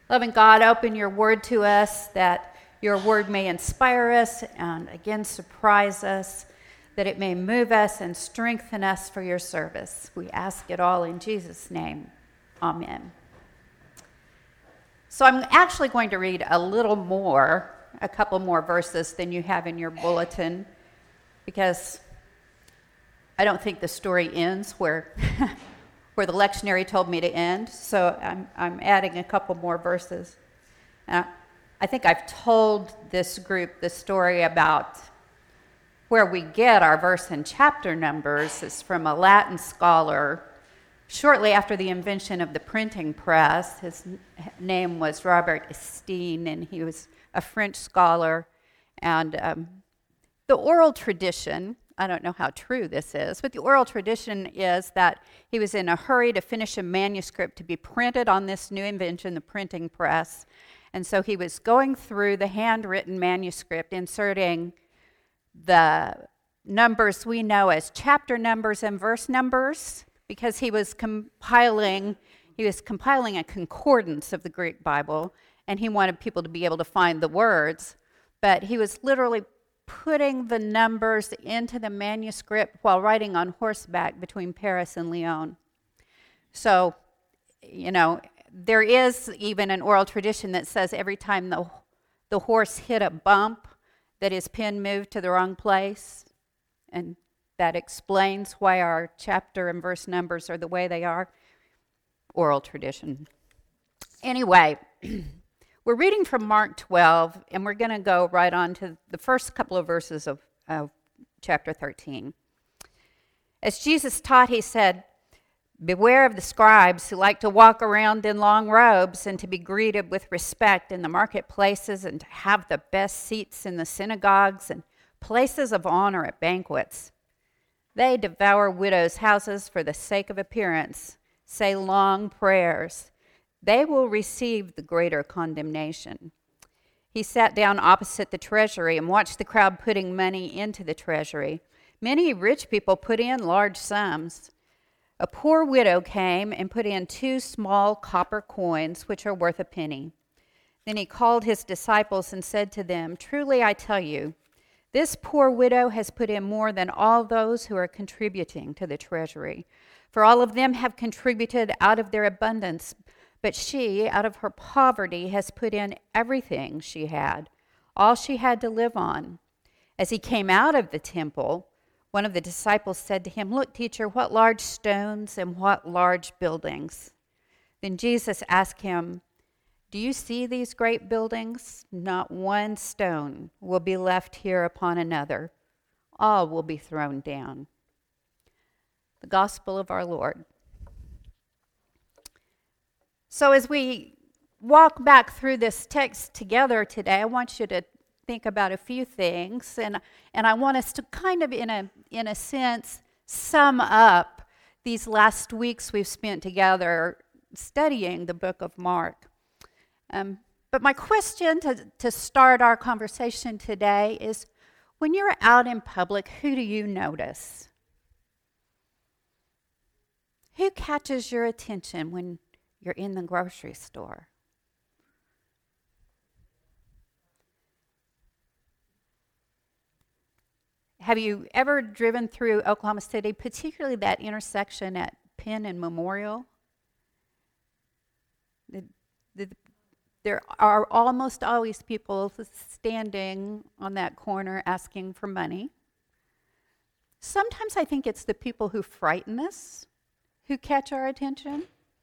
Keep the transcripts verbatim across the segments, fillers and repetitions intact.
Loving God, open your word to us that your word may inspire us and again surprise us, that it may move us and strengthen us for your service. We ask it all in Jesus' name. Amen. So I'm actually going to read a little more, a couple more verses than you have in your bulletin, because I don't think the story ends where where the lectionary told me to end. So I'm I'm adding a couple more verses. Uh, I think I've told this group the story about where we get our verse and chapter numbers. Is from a Latin scholar shortly after the invention of the printing press. His n- name was Robert Estienne, and he was a French scholar. And um, the oral tradition, I don't know how true this is, but the oral tradition is that he was in a hurry to finish a manuscript to be printed on this new invention, the printing press. And so he was going through the handwritten manuscript, inserting the numbers we know as chapter numbers and verse numbers, because he was compiling, he was compiling a concordance of the Greek Bible, and he wanted people to be able to find the words. But he was literally putting the numbers into the manuscript while riding on horseback between Paris and Lyon. So, you know, there is even an oral tradition that says every time the the horse hit a bump, that his pen moved to the wrong place, and that explains why our chapter and verse numbers are the way they are. Oral tradition. Anyway, we're reading from Mark twelve, and we're going to go right on to the first couple of verses of, of chapter thirteen. As Jesus taught, he said, "Beware of the scribes who like to walk around in long robes and to be greeted with respect in the marketplaces and to have the best seats in the synagogues and places of honor at banquets. They devour widows' houses for the sake of appearance, say long prayers. They will receive the greater condemnation." He sat down opposite the treasury and watched the crowd putting money into the treasury. Many rich people put in large sums. A poor widow came and put in two small copper coins, which are worth a penny. Then he called his disciples and said to them, "Truly I tell you, this poor widow has put in more than all those who are contributing to the treasury. For all of them have contributed out of their abundance, but she, out of her poverty, has put in everything she had, all she had to live on." As he came out of the temple, one of the disciples said to him, "Look, teacher, what large stones and what large buildings." Then Jesus asked him, "Do you see these great buildings? Not one stone will be left here upon another. All will be thrown down." The gospel of our Lord. So as we walk back through this text together today, I want you to think about a few things, and and I want us to kind of, in a in a sense, sum up these last weeks we've spent together studying the book of Mark. Um, but my question to, to start our conversation today is, when you're out in public, who do you notice? Who catches your attention when you're in the grocery store? Have you ever driven through Oklahoma City, particularly that intersection at Penn and Memorial? The, the, there are almost always people standing on that corner asking for money. Sometimes I think it's the people who frighten us who catch our attention.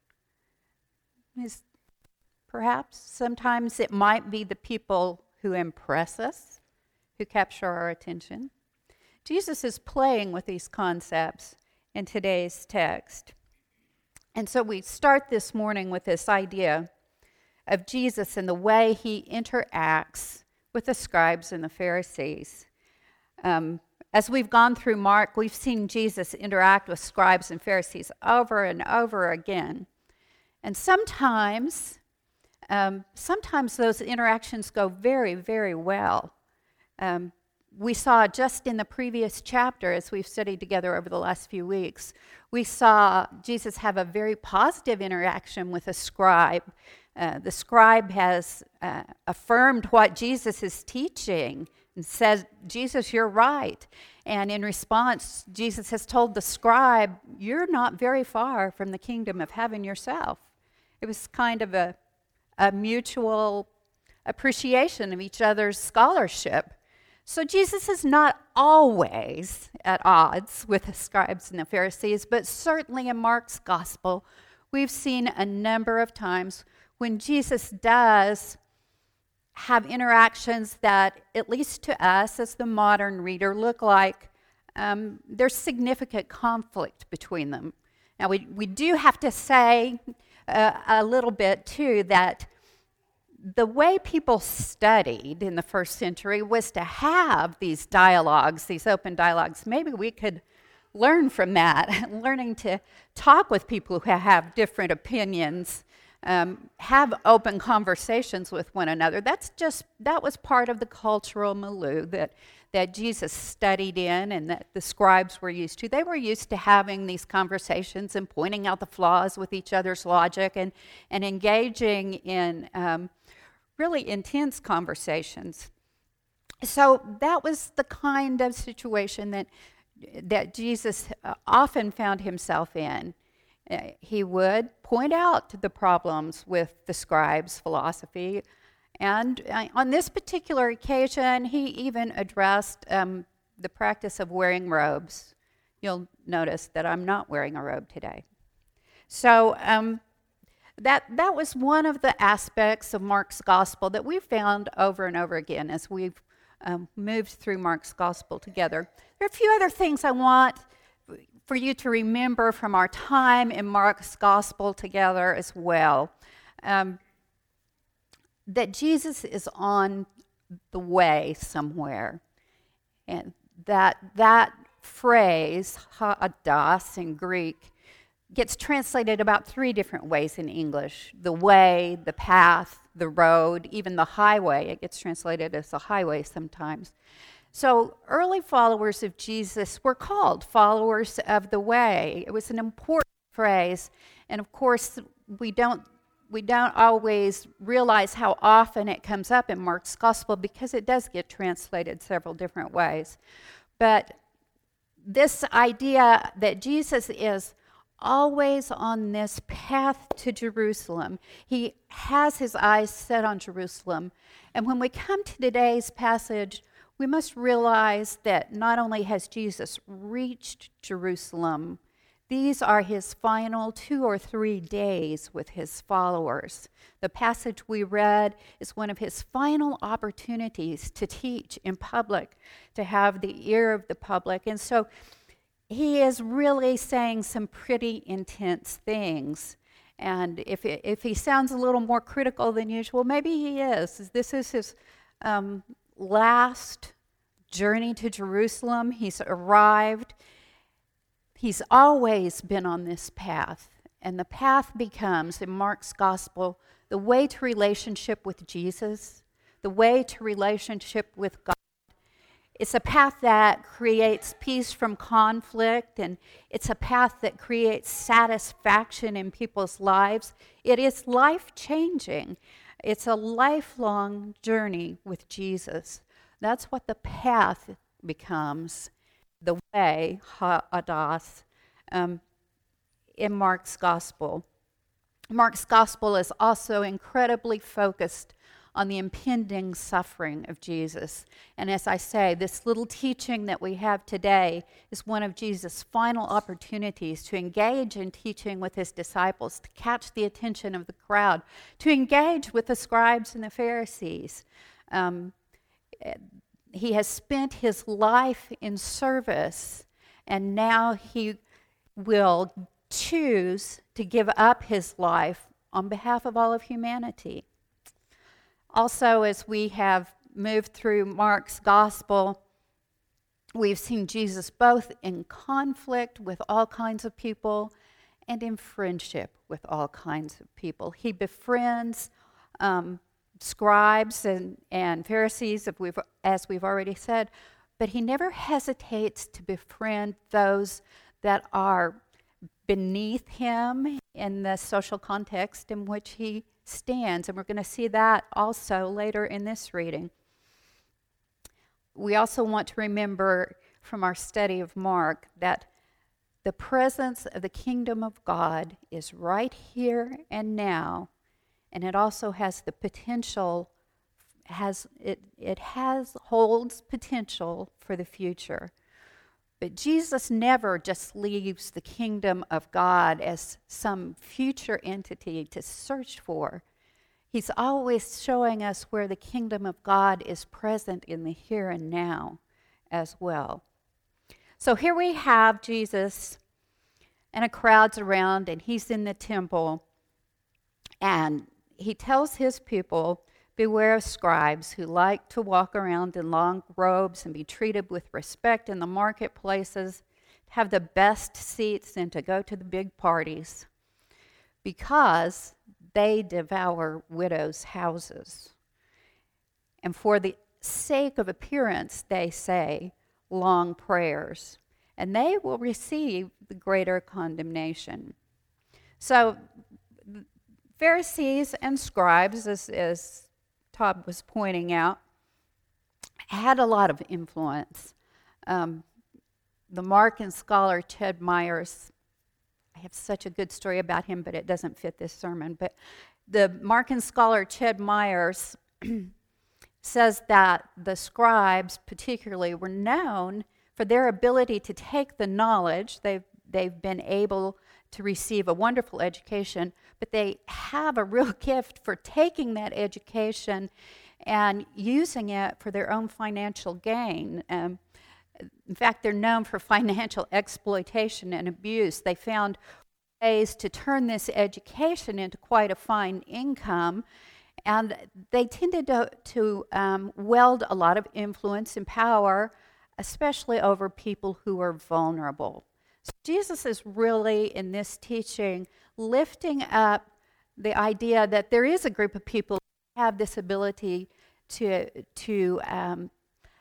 Is perhaps sometimes it might be the people who impress us who capture our attention. Jesus is playing with these concepts in today's text. And so we start this morning with this idea of Jesus and the way he interacts with the scribes and the Pharisees. Um, as we've gone through Mark, we've seen Jesus interact with scribes and Pharisees over and over again. And sometimes, um, sometimes those interactions go very, very well. Um, we saw just in the previous chapter, as we've studied together over the last few weeks, we saw Jesus have a very positive interaction with a scribe uh, the scribe has uh, affirmed what Jesus is teaching and says, Jesus, you're right. And in response, Jesus has told the scribe, you're not very far from the kingdom of heaven yourself. It was kind of a, a mutual appreciation of each other's scholarship. So Jesus is not always at odds with the scribes and the Pharisees, but certainly in Mark's gospel, we've seen a number of times when Jesus does have interactions that, at least to us as the modern reader, look like um, there's significant conflict between them. Now, we, we do have to say uh, a little bit, too, that the way people studied in the first century was to have these dialogues, these open dialogues. Maybe we could learn from that, learning to talk with people who have different opinions, um, have open conversations with one another. That's just, that was part of the cultural milieu that, that Jesus studied in and that the scribes were used to. They were used to having these conversations and pointing out the flaws with each other's logic and, and engaging in um, really intense conversations. So that was the kind of situation that that Jesus often found himself in. Uh, he would point out the problems with the scribes' philosophy, and uh, on this particular occasion, he even addressed um, the practice of wearing robes. You'll notice that I'm not wearing a robe today. So um, that that was one of the aspects of Mark's gospel that we've found over and over again as we've um, moved through Mark's gospel together. There are a few other things I want for you to remember from our time in Mark's gospel together as well. Um, that Jesus is on the way somewhere. And that that phrase, ha'adas in Greek, gets translated about three different ways in English. The way, the path, the road, even the highway. It gets translated as a highway sometimes. So early followers of Jesus were called followers of the way. It was an important phrase. And of course, we don't we don't always realize how often it comes up in Mark's gospel because it does get translated several different ways. But this idea that Jesus is always on this path to Jerusalem. He has his eyes set on Jerusalem. And when we come to today's passage, we must realize that not only has Jesus reached Jerusalem, these are his final two or three days with his followers. The passage we read is one of his final opportunities to teach in public, to have the ear of the public. And so he is really saying some pretty intense things. And if it, if he sounds a little more critical than usual, maybe he is. This is his um, last journey to Jerusalem. He's arrived. He's always been on this path. And the path becomes, in Mark's gospel, the way to relationship with Jesus, the way to relationship with God. It's a path that creates peace from conflict, and it's a path that creates satisfaction in people's lives. It is life-changing. It's a lifelong journey with Jesus. That's what the path becomes, the way, ha'adas, um, in Mark's gospel. Mark's gospel is also incredibly focused on the impending suffering of Jesus. And as I say, this little teaching that we have today is one of Jesus' final opportunities to engage in teaching with his disciples, to catch the attention of the crowd, to engage with the scribes and the Pharisees. Um, he has spent his life in service, and now he will choose to give up his life on behalf of all of humanity. Also, as we have moved through Mark's gospel, we've seen Jesus both in conflict with all kinds of people and in friendship with all kinds of people. He befriends um, scribes and, and Pharisees, if we've, as we've already said, but he never hesitates to befriend those that are beneath him in the social context in which he stands, and we're going to see that also later in this reading. We also want to remember from our study of Mark that the presence of the kingdom of God is right here and now, and it also has the potential, has it, it has holds potential for the future. But Jesus never just leaves the kingdom of God as some future entity to search for. He's always showing us where the kingdom of God is present in the here and now as well. So here we have Jesus, and a crowd's around, and he's in the temple, and he tells his people, beware of scribes who like to walk around in long robes and be treated with respect in the marketplaces, have the best seats, and to go to the big parties, because they devour widows' houses. And for the sake of appearance, they say long prayers, and they will receive the greater condemnation. So Pharisees and scribes, as, as Todd was pointing out, had a lot of influence. Um, the Markan scholar Ched Myers, I have such a good story about him, but it doesn't fit this sermon. But the Markan scholar Ched Myers says that the scribes particularly were known for their ability to take the knowledge. They've, they've been able to receive a wonderful education, but they have a real gift for taking that education and using it for their own financial gain. Um, in fact, they're known for financial exploitation and abuse. They found ways to turn this education into quite a fine income, and they tended to, to um, wield a lot of influence and power, especially over people who are vulnerable. So Jesus is really, in this teaching, lifting up the idea that there is a group of people who have this ability to, to um,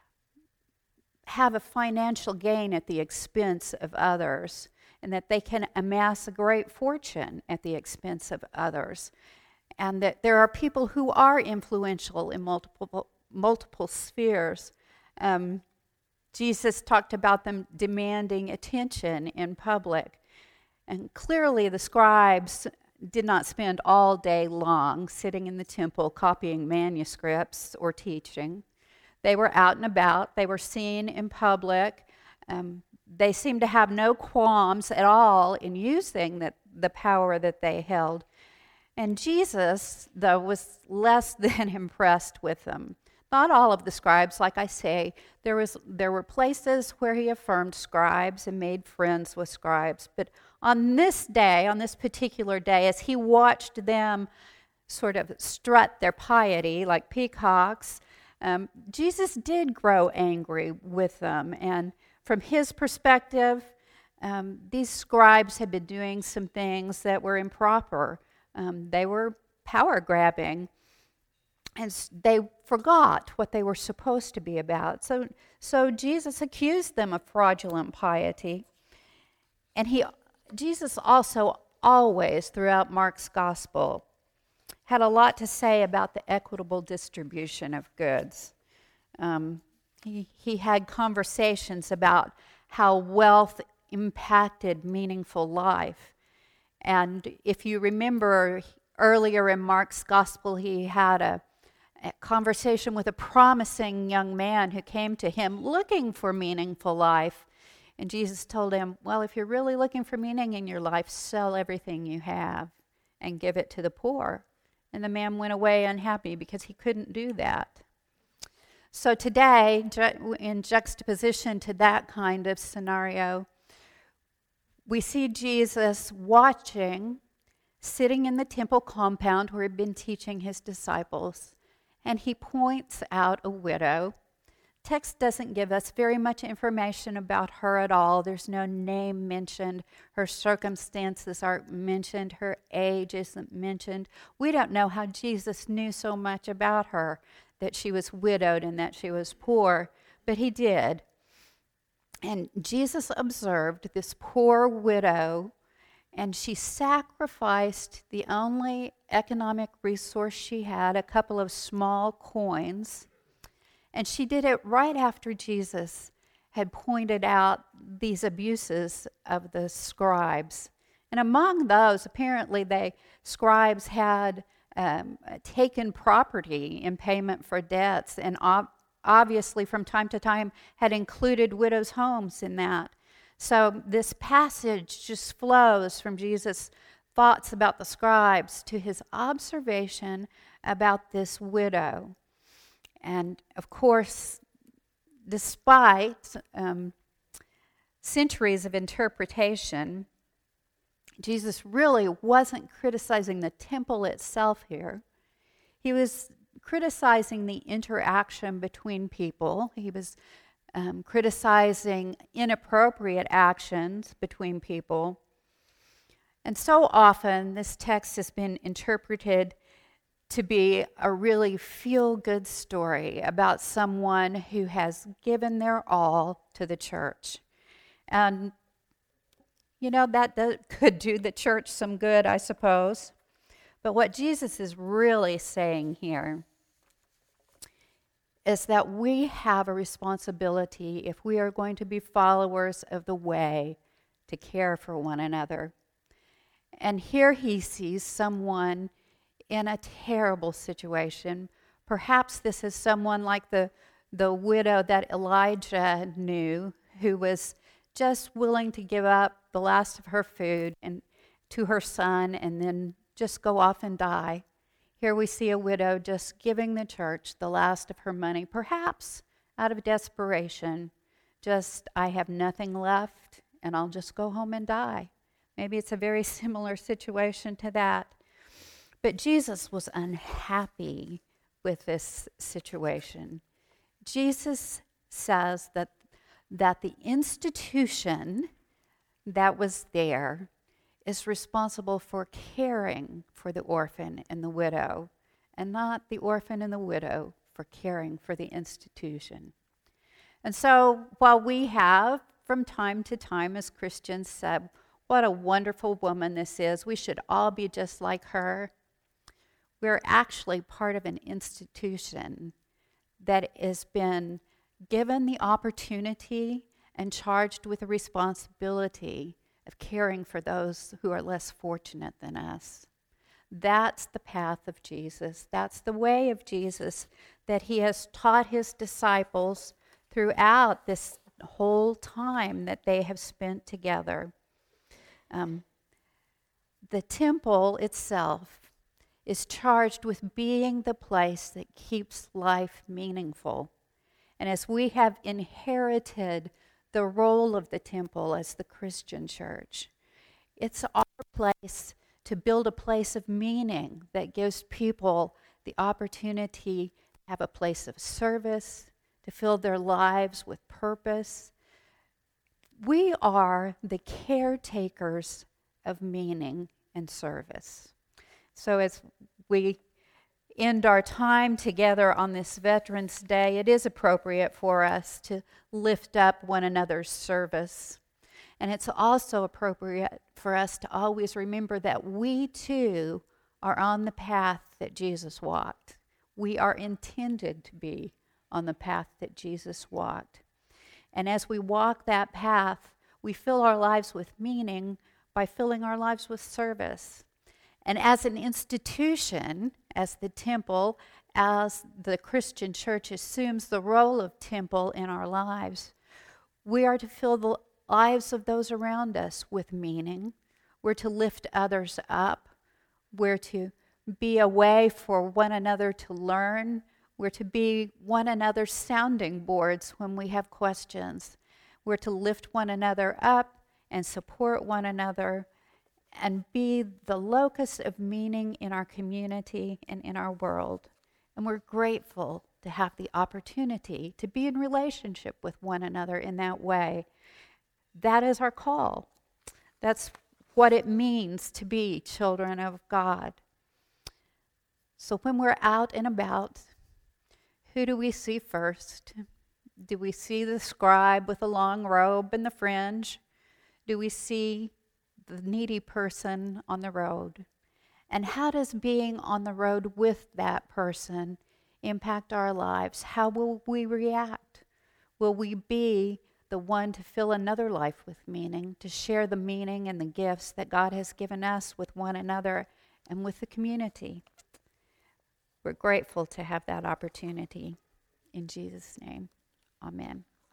have a financial gain at the expense of others, and that they can amass a great fortune at the expense of others, and that there are people who are influential in multiple, multiple spheres. Um, Jesus talked about them demanding attention in public. And clearly the scribes did not spend all day long sitting in the temple copying manuscripts or teaching. They were out and about. They were seen in public. Um, they seemed to have no qualms at all in using that, the power that they held. And Jesus, though, was less than impressed with them. Not all of the scribes, like I say. There was there were places where he affirmed scribes and made friends with scribes. But on this day, on this particular day, as he watched them sort of strut their piety like peacocks, um, Jesus did grow angry with them. And from his perspective, um, these scribes had been doing some things that were improper. Um, they were power grabbing. And they forgot what they were supposed to be about. So, so Jesus accused them of fraudulent piety. And he, Jesus also always, throughout Mark's gospel, had a lot to say about the equitable distribution of goods. Um, he, he had conversations about how wealth impacted meaningful life. And if you remember earlier in Mark's gospel, he had a A conversation with a promising young man who came to him looking for meaningful life. And Jesus told him, well, if you're really looking for meaning in your life, sell everything you have and give it to the poor. And the man went away unhappy because he couldn't do that. So today, in juxtaposition to that kind of scenario, we see Jesus watching, sitting in the temple compound where he'd been teaching his disciples. And he points out a widow. Text doesn't give us very much information about her at all. There's no name mentioned. Her circumstances aren't mentioned. Her age isn't mentioned. We don't know how Jesus knew so much about her, that she was widowed and that she was poor, but he did. And Jesus observed this poor widow, and she sacrificed the only economic resource she had, a couple of small coins, and she did it right after Jesus had pointed out these abuses of the scribes. And among those, apparently, they scribes had um, taken property in payment for debts, and ob- obviously, from time to time, had included widows' homes in that. So this passage just flows from Jesus' thoughts about the scribes to his observation about this widow. And of course, despite um, centuries of interpretation, Jesus really wasn't criticizing the temple itself here. He was criticizing the interaction between people. He was um, criticizing inappropriate actions between people. And so often, this text has been interpreted to be a really feel-good story about someone who has given their all to the church. And you know, that, that could do the church some good, I suppose. But what Jesus is really saying here is that we have a responsibility, if we are going to be followers of the way, to care for one another. And here he sees someone in a terrible situation. Perhaps this is someone like the, the widow that Elijah knew, who was just willing to give up the last of her food and to her son and then just go off and die. Here we see a widow just giving the church the last of her money, perhaps out of desperation. Just, I have nothing left and I'll just go home and die. Maybe it's a very similar situation to that. But Jesus was unhappy with this situation. Jesus says that that the institution that was there is responsible for caring for the orphan and the widow, and not the orphan and the widow for caring for the institution. And so while we have, from time to time as Christians, said, what a wonderful woman this is, we should all be just like her, we're actually part of an institution that has been given the opportunity and charged with the responsibility of caring for those who are less fortunate than us. That's the path of Jesus. That's the way of Jesus that he has taught his disciples throughout this whole time that they have spent together. Um, the temple itself is charged with being the place that keeps life meaningful. And as we have inherited the role of the temple as the Christian church, it's our place to build a place of meaning that gives people the opportunity to have a place of service, to fill their lives with purpose. We are the caretakers of meaning and service. So as we end our time together on this Veterans Day, it is appropriate for us to lift up one another's service. And it's also appropriate for us to always remember that we too are on the path that Jesus walked. We are intended to be on the path that Jesus walked. And as we walk that path, we fill our lives with meaning by filling our lives with service. And as an institution, as the temple, as the Christian church assumes the role of temple in our lives, we are to fill the lives of those around us with meaning. We're to lift others up. We're to be a way for one another to learn. We're to be one another's sounding boards when we have questions. We're to lift one another up and support one another and be the locus of meaning in our community and in our world. And we're grateful to have the opportunity to be in relationship with one another in that way. That is our call. That's what it means to be children of God. So when we're out and about, who do we see first? Do we see the scribe with the long robe and the fringe? Do we see the needy person on the road? And how does being on the road with that person impact our lives? How will we react? Will we be the one to fill another life with meaning, to share the meaning and the gifts that God has given us with one another and with the community? We're grateful to have that opportunity. In Jesus' name, amen.